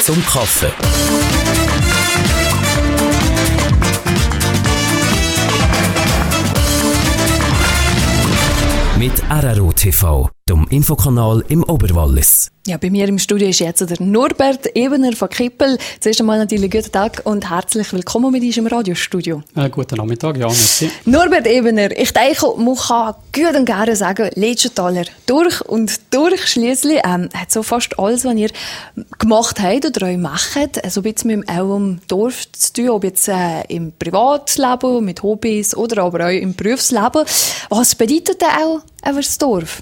zum Kaffee. Mit RRO TV, dem Infokanal im Oberwallis. Ja, bei mir im Studio ist jetzt der Norbert Ebener von Kippel. Zuerst einmal natürlich guten Tag und herzlich willkommen mit uns im Radiostudio. Guten Nachmittag, ja, merci. Norbert Ebener, ich denke, man kann gut und gerne sagen, Letztenthaler durch und durch. Schliesslich hat so fast alles, was ihr gemacht habt oder euch macht, so ein bisschen mit eurem Dorf zu tun, ob jetzt im Privatleben, mit Hobbys oder aber auch im Berufsleben. Was bedeutet denn auch das Dorf?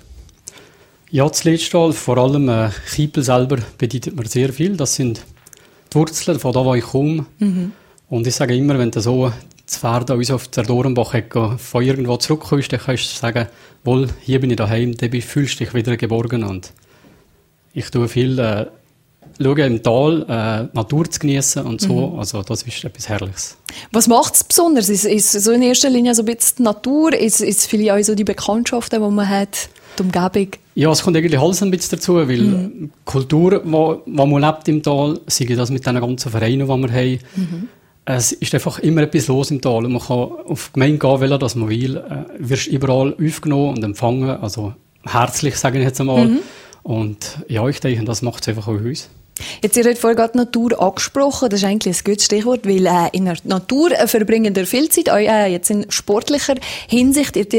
Ja, das Letztal, vor allem Kippel selber, bedeutet mir sehr viel. Das sind die Wurzeln, von da wo ich komme. Mhm. Und ich sage immer, wenn du so das Pferd an uns auf der Dorenbach von irgendwo zurückkommst, dann kannst du sagen, wohl, hier bin ich daheim, dann fühlst du dich wieder geborgen. Und ich tue viel, schaue im Tal, Natur zu genießen und so. Mhm. Also das ist etwas Herrliches. Was macht es besonders? Ist so in erster Linie so ein bisschen die Natur? Ist vielleicht auch so die Bekanntschaften, die man hat, die Umgebung? Ja, es kommt eigentlich alles ein bisschen dazu, weil die Kultur, die man lebt im Tal, sei das mit den ganzen Vereinen, die wir haben, es ist einfach immer etwas los im Tal. Man kann auf die Gemeinde gehen, weil das man will, wirst überall aufgenommen und empfangen, also herzlich, sage ich jetzt einmal. Und ja, ich denke, das macht es einfach auch uns. Jetzt, ihr habt vorhin gerade Natur angesprochen, das ist eigentlich ein gutes Stichwort, weil in der Natur verbringen ihr viel Zeit, auch jetzt in sportlicher Hinsicht, ihr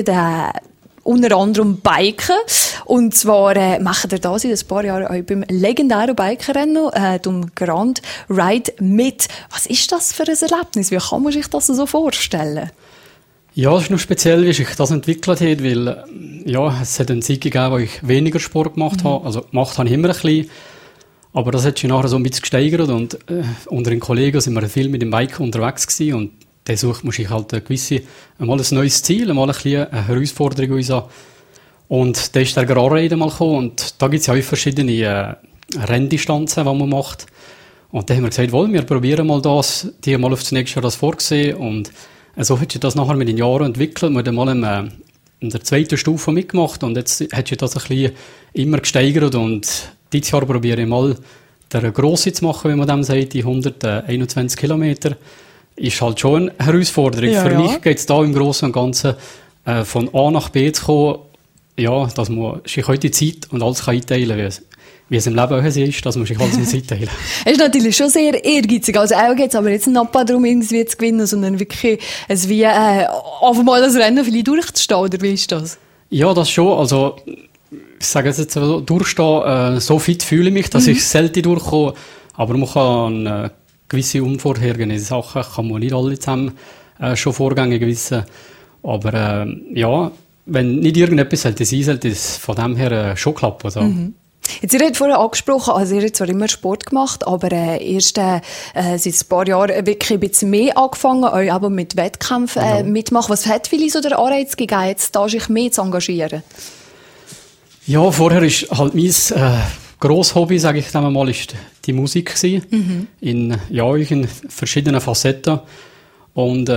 unter anderem Biken. Und zwar macht ihr da seit ein paar Jahren auch beim legendären Bikerrennen, dem Grand Ride mit. Was ist das für ein Erlebnis? Wie kann man sich das so vorstellen? Ja, es ist noch speziell, wie sich das entwickelt hat, weil ja, es hat einen Zeit gegeben, wo ich weniger Sport gemacht habe. Also gemacht habe ich immer ein bisschen. Aber das hat sich nachher so ein bisschen gesteigert und unter den Kollegen sind wir viel mit dem Bike unterwegs gewesen und dann sucht man sich halt einmal ein neues Ziel, einmal eine Herausforderung uns an. Und dann ist der Grand Ride mal gekommen und da gibt es ja auch verschiedene Renndistanzen, die man macht. Und dann haben wir gesagt, wir probieren mal das, die haben mal auf das nächste Jahr das vorgesehen und so hat sich das nachher mit den Jahren entwickelt. Wir haben mal in der zweiten Stufe mitgemacht und jetzt hat sich das ein bisschen immer gesteigert und dieses Jahr probiere ich mal den Grossen zu machen, wie man dem sagt, die 121 Kilometer. Ist halt schon eine Herausforderung. Ja, für mich geht es da im Großen und Ganzen von A nach B zu kommen, ja, dass man sich heute Zeit und alles einteilen kann, wie es im Leben auch ist, dass man sich alles einteilen kann. Es ist natürlich schon sehr ehrgeizig. Also auch geht es aber jetzt nicht darum, irgendwie zu gewinnen, sondern wirklich wie einfach mal das Rennen vielleicht durchzustehen, oder wie ist das? Ja, das schon. Also ich sage jetzt so, durchstehen, so fit fühle ich mich, dass ich selten durchkomme, aber man kann gewisse unvorhergesehene Sachen kann man nicht alle zusammen schon Vorgänge wissen. Aber ja, wenn nicht irgendetwas sollte es von dem her schon klappen. Also. Jetzt, ihr habt vorhin angesprochen, also ihr habt zwar immer Sport gemacht, aber erst seit ein paar Jahren wirklich ein bisschen mehr angefangen, euch aber mit Wettkämpfen mitmachen. Was hat vielleicht so der Anreiz gegeben, jetzt da sich mehr zu engagieren? Ja, vorher ist halt mein grosses Hobby, sage ich dann mal, ist die Musik gewesen. In verschiedenen Facetten. Und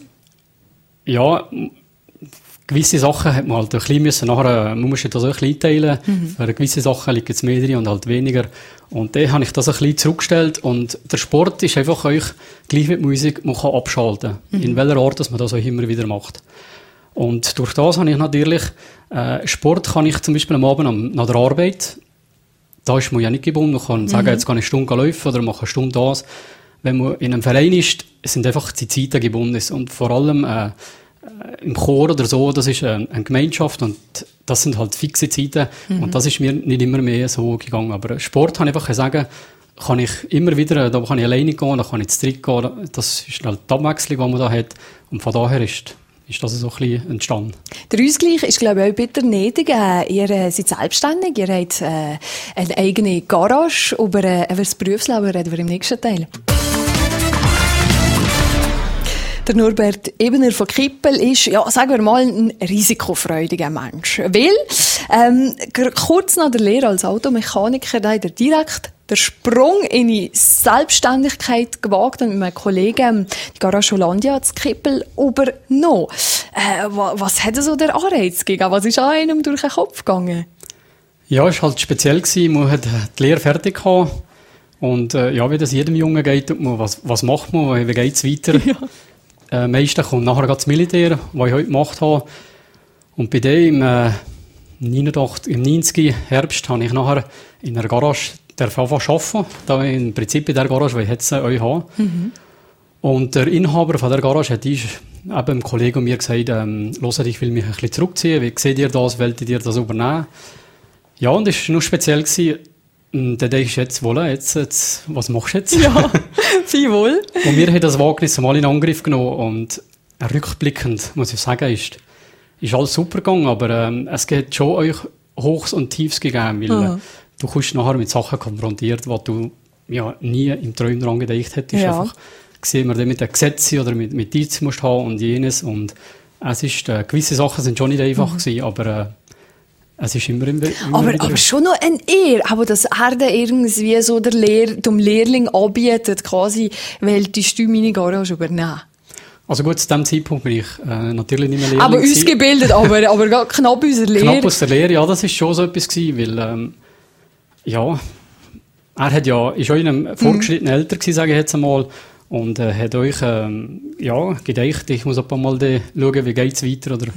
ja, gewisse Sachen hat man halt ein bisschen müssen, nachher, man muss das auch ein bisschen einteilen. Für gewisse Sachen liegt es mehr drin und halt weniger. Und dann habe ich das ein bisschen zurückgestellt. Und der Sport ist einfach euch, gleich mit Musik, man kann abschalten. In welcher Art, dass man das auch immer wieder macht. Und durch das habe ich natürlich, Sport kann ich zum Beispiel am Abend nach der Arbeit, da ist man ja nicht gebunden, man kann sagen, jetzt kann ich eine Stunde laufen oder mache eine Stunde das. Wenn man in einem Verein ist, sind einfach die Zeiten gebunden. Und vor allem im Chor oder so, das ist eine Gemeinschaft und das sind halt fixe Zeiten und das ist mir nicht immer mehr so gegangen. Aber Sport kann ich einfach sagen, kann ich immer wieder, da kann ich alleine gehen, da kann ich zu dritt gehen, das ist halt die Abwechslung, die man da hat und von daher ist das so ein bisschen entstanden. Der Ausgleich ist, glaube ich, auch bitter nötig. Ihr seid selbstständig, ihr habt eine eigene Garage, über das Berufsleben reden wir im nächsten Teil. Der Norbert Ebener von Kippel ist, ja, sagen wir mal, ein risikofreudiger Mensch. Weil, kurz nach der Lehre als Automechaniker hat er direkt den Sprung in die Selbstständigkeit gewagt und mit meinem Kollegen die Garage Hollandia zu Kippel übernommen. Was hat so der Anreiz gegeben? Was ist einem durch den Kopf gegangen? Ja, es war halt speziell gewesen. Man hat die Lehre fertig gehabt Und wie das jedem Jungen geht, was macht man, wie geht es weiter? Ja. Meistens kommt nachher das Militär, was ich heute gemacht habe. Und bei dem im 90. Herbst habe ich nachher in einer Garage arbeiten. Da im Prinzip in der Garage, die ich jetzt euch habe. Mhm. Und der Inhaber von der Garage hat eben einem Kollegen mir gesagt, hört, ich will mich ein bisschen zurückziehen. Wie seht ihr das? Wollt ihr das übernehmen? Ja, und das war noch speziell gewesen. Und dann dachte ich jetzt, jetzt, was machst du jetzt? Ja, viel wohl. Und wir haben das Wagnis mal in Angriff genommen. Und rückblickend, muss ich sagen, ist alles super gegangen. Aber es gibt schon euch Hochs und Tiefs gegeben, weil du kommst nachher mit Sachen konfrontiert, die du nie im Träumen daran gedacht hättest. Ja. Einfach gesehen, man mit den Gesetzen oder mit Dienst musst haben und jenes. Und es ist, gewisse Sachen sind schon nicht einfach gewesen, aber es ist immer aber schon noch eine Ehre, aber dass er da irgendwie so dem Lehrling anbietet, quasi, weil die Stimme meine Garage übernehmen. Also gut, zu diesem Zeitpunkt bin ich natürlich nicht mehr Lehrling. Aber ausgebildet, aber knapp aus der Lehre. Knapp aus der Lehre, ja, das ist schon so etwas gewesen, weil, er hat ist auch in einem fortgeschrittenen Alter gewesen, sage ich jetzt einmal, und hat euch, gedacht, ich muss ein paar Mal schauen, wie geht's weiter, oder?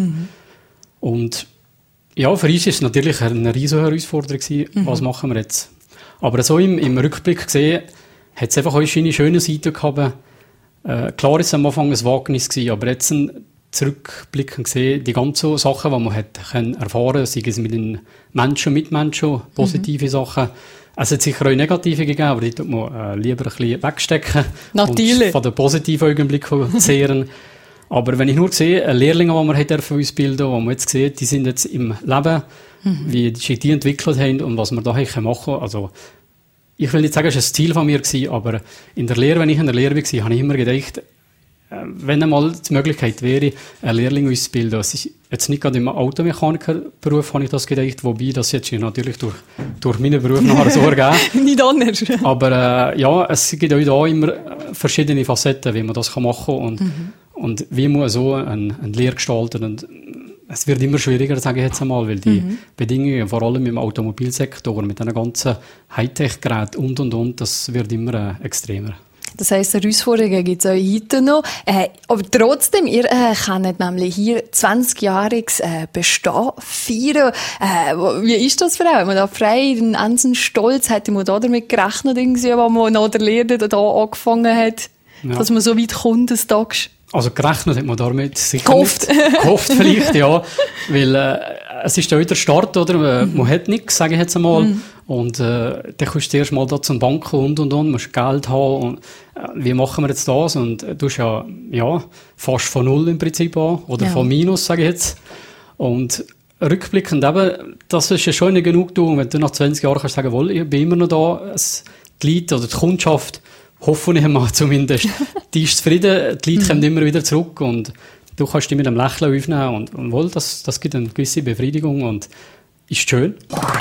Und ja, für uns ist es natürlich eine riesige Herausforderung gewesen, was machen wir jetzt? Aber so im Rückblick gesehen, hat es einfach auch eine schöne Seite gehabt. Klar ist es am Anfang ein Wagnis gewesen, aber jetzt zurückblickend gesehen, die ganzen Sachen, die man hat erfahren konnte, sei es mit den Menschen, Mitmenschen, positive Sachen. Es hat sicher auch negative gegeben, aber die tut man lieber ein bisschen wegstecken. Natürlich. Und von den positiven Augenblicken zehren. Aber wenn ich nur sehe, Lehrlinge, die wir für uns bilden, die man jetzt sieht, die sind jetzt im Leben, wie sich die entwickelt haben und was wir da machen können. Also, ich will nicht sagen, es war ein Ziel von mir gewesen, aber in der Lehre, wenn ich in der Lehre war, habe ich immer gedacht, wenn einmal die Möglichkeit wäre, einen Lehrling auszubilden. Das ist jetzt nicht gerade im Automechanikerberuf, habe ich das gedacht, wobei das jetzt natürlich durch meinen Beruf nachher so ergeben. Nicht anders. Aber es gibt auch da immer verschiedene Facetten, wie man das machen kann und wie man so eine Lehre gestalten. Und es wird immer schwieriger, sage ich jetzt einmal, weil die Bedingungen, vor allem im Automobilsektor, mit diesen ganzen Hightech-Geräten und, das wird immer extremer. Das heisst, Herausforderungen gibt es auch heute noch. Aber trotzdem, ihr könnt nämlich hier 20-jähriges Bestehen feiern. Wie ist das für euch? Wenn man da frei, den ganzen Stolz, hätte man da damit gerechnet, irgendwie, als man nach der Lehre da angefangen hat, dass man so weit kommt des Tages? Also gerechnet hat man damit sicher nicht. Gehofft vielleicht, ja. Weil es ist ja wieder der Start, oder? Man hat nichts, sage ich jetzt einmal. Und dann kommst du erst mal da zum Banken und. Musst Geld haben. Und, wie machen wir jetzt das? Und du hast ja fast von null im Prinzip an. Oder von minus, sage ich jetzt. Und rückblickend eben, das ist ja schon eine Genugtuung, wenn du nach 20 Jahren kannst sagen, wohl, ich bin immer noch da. Die Leute oder die Kundschaft, hoffe ich mal zumindest, die ist zufrieden, die Leute kommen immer wieder zurück und du kannst dich mit einem Lächeln aufnehmen und wohl, das gibt eine gewisse Befriedigung und ist schön.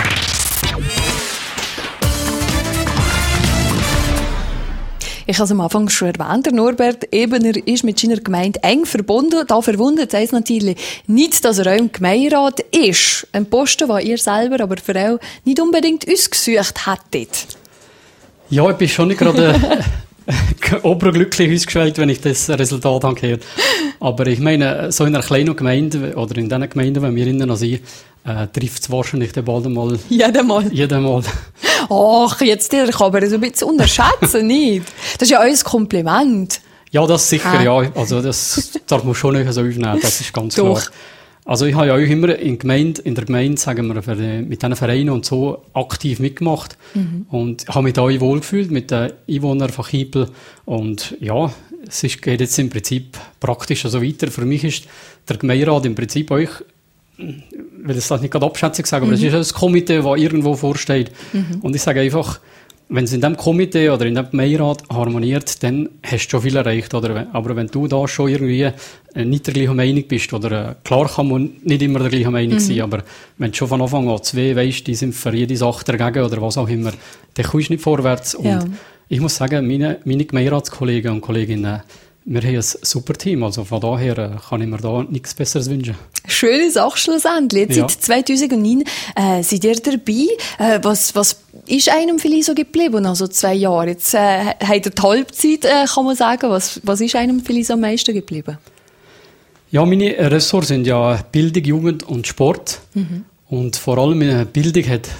Ich habe es am Anfang schon erwähnt, der Norbert Ebener ist mit seiner Gemeinde eng verbunden. Da verwundert es natürlich nicht, dass er auch im Gemeinderat ist. Ein Posten, den ihr selber aber für auch nicht unbedingt ausgesucht hättet. Ja, ich bin schon nicht gerade oberglücklich ausgestellt, wenn ich das Resultat angehört. Aber ich meine, so in einer kleinen Gemeinde oder in diesen Gemeinden, wenn wir innen sind, trifft es wahrscheinlich den bald mal. Jeden Mal. Ach, jetzt kann aber so ein bisschen unterschätzen, nicht? Das ist ja alles Kompliment. Ja, das sicher, ja. Also das darf man schon nicht so aufnehmen, das ist ganz klar. Also ich habe ja auch immer in der Gemeinde, sagen wir, mit diesen Vereinen und so aktiv mitgemacht und habe mich da auch wohlgefühlt mit den Einwohnern von Kiepel und ja, geht jetzt im Prinzip praktisch so weiter. Für mich ist der Gemeinderat im Prinzip euch, ich will das nicht gerade abschätzig sagen, aber es ist ein Komitee, das irgendwo vorsteht und ich sage einfach, wenn es in diesem Komitee oder in diesem Gemeinderat harmoniert, dann hast du schon viel erreicht. Aber wenn du da schon irgendwie nicht der gleichen Meinung bist, oder klar kann man nicht immer der gleichen Meinung sein, aber wenn du schon von Anfang an zwei weisst, die sind für jede Sache dagegen oder was auch immer, dann kommst du nicht vorwärts. Und ich muss sagen, meine Gemeinderatskollegen und Kolleginnen, wir haben ein super Team, also von daher kann ich mir da nichts Besseres wünschen. Schöne Sache schlussendlich. Jetzt seit 2009 seid ihr dabei. Was ist einem vielleicht so geblieben, also 2 Jahre? Jetzt habt ihr die Halbzeit, kann man sagen. Was ist einem vielleicht am meisten geblieben? Ja, meine Ressorts sind ja Bildung, Jugend und Sport. Und vor allem Bildung hat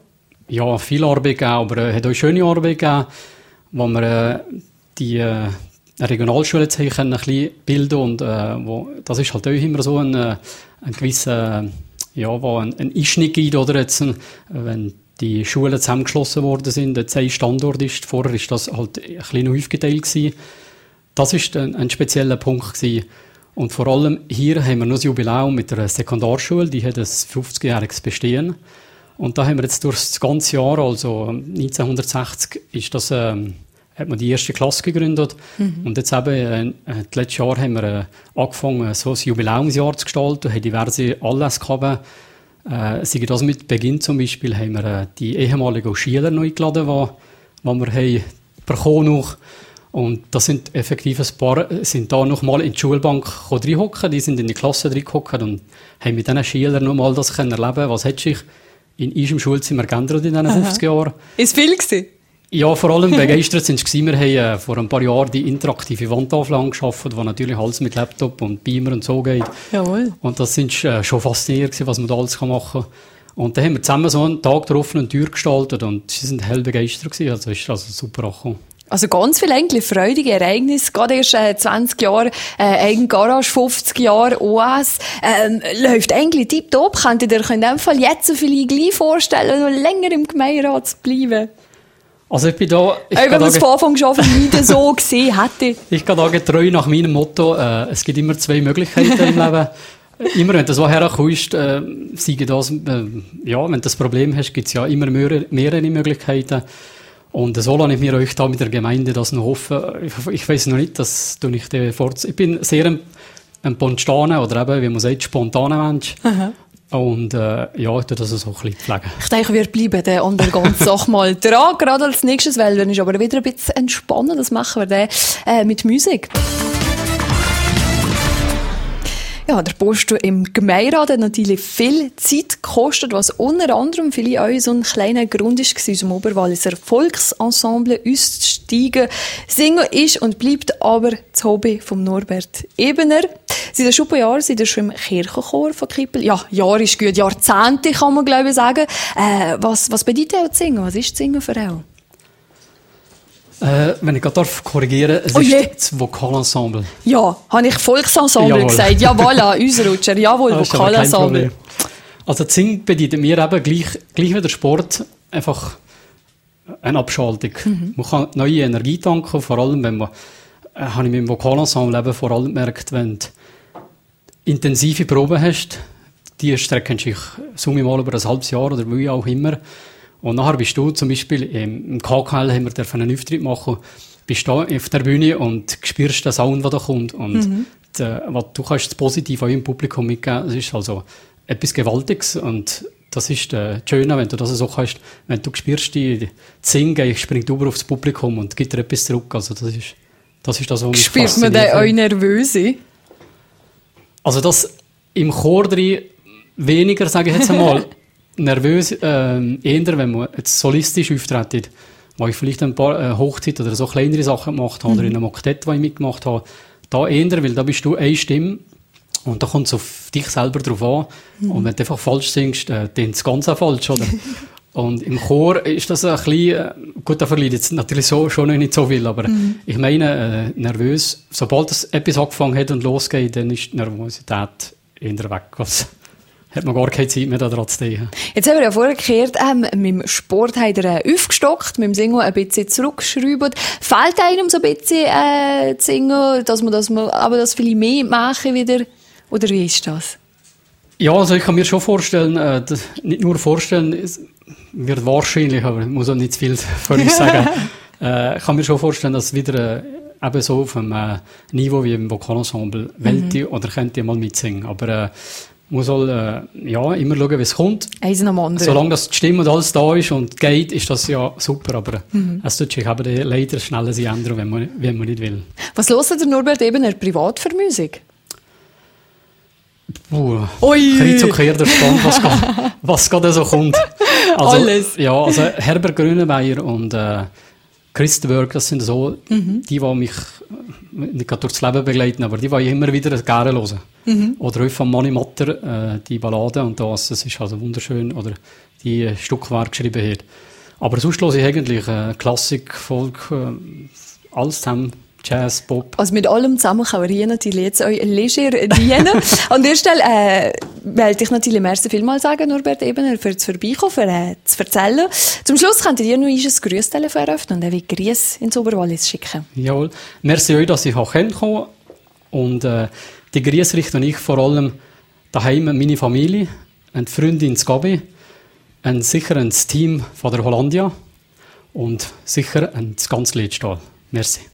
ja viel Arbeit gegeben, aber hat auch schöne Arbeit gegeben, wo wir die Regionalschule jetzt ein bisschen bilden und das ist halt auch immer so ein gewisser, wo ein Einschnitt gibt, oder jetzt, wenn die Schulen zusammengeschlossen worden sind, jetzt ein Standort ist, vorher ist das halt ein bisschen aufgeteilt gewesen. Das ist ein spezieller Punkt gewesen. Und vor allem hier haben wir noch das Jubiläum mit der Sekundarschule, die hat ein 50-jähriges Bestehen. Und da haben wir jetzt durch das ganze Jahr, also 1960, ist das hat man die erste Klasse gegründet. Und jetzt eben, letztes Jahr haben wir angefangen, so ein Jubiläumsjahr zu gestalten, haben diverse Anlässe gehabt. Sei das mit Beginn zum Beispiel, haben wir die ehemaligen Schüler noch eingeladen, die wir haben bekommen noch. Und das sind effektiv ein paar, sind da noch mal in die Schulbank reinhocken, die sind in die Klasse reingehockt und haben mit diesen Schülern noch mal das erleben können, was hat sich in unserem Schulzimmer geändert in diesen 50 Jahren. Ist viel gewesen? Ja, vor allem begeistert sind sie. Wir haben vor ein paar Jahren die interaktive Wandauflage geschaffen, die natürlich alles mit Laptop und Beamer und so geht. Jawohl. Und das sind schon faszinierend gewesen, was man da alles machen kann. Und dann haben wir zusammen so einen Tag der offenen Tür gestaltet und sie sind hell begeistert gewesen. Also ist also super angekommen. Also ganz viele eigentlich freudige Ereignisse, gerade erst 20 Jahre Eigengarage, 50 Jahre OAS, läuft eigentlich tipptopp. Könnt ihr euch in dem Fall jetzt vielleicht gleich vorstellen, noch länger im Gemeinderat zu bleiben? Also ich bin da... Wenn man es von Anfang schon nicht so gesehen hätte. Ich gehe da getreu nach meinem Motto, es gibt immer 2 Möglichkeiten im Leben. Immer wenn du so herkommst, sei das, wenn du das Problem hast, gibt es ja immer mehrere Möglichkeiten. Und so lasse ich mir euch da mit der Gemeinde das noch hoffen. Ich weiss noch nicht, das tue ich dir vor. Ich bin sehr ein spontaner oder eben, wie man sagt, spontaner Mensch. Aha. Und ich tue das so ein bisschen pflegen. Ich denke, wir bleiben dann an der ganzen Sache mal dran. Gerade als nächstes, weil dann ist aber wieder ein bisschen entspannen. Das machen wir dann mit Musik. Ja, der Post im Gemeinderat hat natürlich viel Zeit gekostet, was unter anderem vielleicht auch so ein kleiner Grund ist, unserem Oberwalliser Volksensemble auszusteigen. Singen ist und bleibt aber das Hobby von Norbert Ebener. Seit schon ein paar Jahren sind wir schon im Kirchenchor von Kippel. Ja, Jahr ist gut, Jahrzehnte kann man glaube ich sagen. Was bedeutet auch das Singen? Was ist das Singen für auch? Wenn ich gerade korrigieren darf, es ist das Vokalensemble. Ja, habe ich Volksensemble gesagt. Ja, voilà, unser Rutscher. Jawohl, Vokalensemble. Also das Singen bedeutet mir eben gleich wie der Sport einfach eine Abschaltung. Man kann neue Energie tanken, vor allem wenn man, habe ich mit dem Vokalensemble eben vor allem gemerkt, wenn du intensive Proben hast, die strecken sich summe mal über ein halbes Jahr oder wie auch immer. Und nachher bist du zum Beispiel im KKL haben wir einen Auftritt machen, bist da auf der Bühne und spürst den Sound, der da kommt. Und was du kannst das Positive auch im Publikum mitgeben. Das ist also etwas Gewaltiges und das ist das Schöne, wenn du das so kannst. Wenn du spürst, die Singen springt über aufs Publikum und gibt dir etwas zurück. Also das ist das, was mich spürt man denn euch nervös? Also das im Chor drin weniger, sage ich jetzt einmal. Nervös, eher, wenn man jetzt solistisch auftritt, wo ich vielleicht ein paar Hochzeiten oder so kleinere Sachen gemacht habe, oder in einem Oktett, wo ich mitgemacht habe, da eher, weil da bist du eine Stimme und da kommt es auf dich selber drauf an. Und wenn du einfach falsch singst, dann ist es ganz auch falsch, oder? Und im Chor ist das ein bisschen, gut, da verliert jetzt natürlich schon noch nicht so viel, aber ich meine, nervös, sobald das etwas angefangen hat und losgeht, dann ist die Nervosität eher weg. Hat man gar keine Zeit mehr daran zu denken. Jetzt haben wir ja vorher gehört, mit dem Sport hat er aufgestockt, mit dem Singen ein bisschen zurückgeschraubt. Fehlt einem so ein bisschen zu singen, dass man aber das viel mehr machen wieder? Oder wie ist das? Ja, also ich kann mir schon vorstellen, nicht nur vorstellen, es wird wahrscheinlich, aber ich muss auch nicht zu viel von euch sagen. Ich kann mir schon vorstellen, dass wieder eben so auf einem Niveau wie im Vokalensemble Welt oder könnt ihr mal mitsingen. Aber Man soll immer schauen, wie es kommt. Eins nach dem anderen. Solange das die Stimme und alles da ist und geht, ist das ja super. Aber es tut sich aber leider schnell ändern, wenn man nicht will. Was hört der Norbert Ebener privat für Musik? Kreuz und quer der Stand, was gerade so kommt. Also, Alles. Ja, also Herbert Grönemeyer und Christenberg, das sind so die mich nicht gerade durchs Leben begleiten, aber die ich immer wieder gerne hören. Oder auch von Mani Matter, die Ballade und das ist also wunderschön, oder die Stückwerke geschrieben hat. Aber sonst höre ich eigentlich Klassik, Folk, alles zusammen. Jazz, Pop. Also mit allem zusammen kann man natürlich jetzt euch leger dienen. An der Stelle wollte ich natürlich im ersten vielmal sagen, Norbert Ebener, für das Vorbeikommen, für zu erzählen. Zum Schluss könnt ihr noch ein Grüßtelefon eröffnen und ein Grüß ins Oberwallis schicken. Jawohl. Merci euch, dass ich kommen konnte. Und die Grüße richte ich vor allem daheim meine Familie, eine Freundin in Gabi, sicher ein Team von der Hollandia und sicher ein ganz Liedstahl. Merci.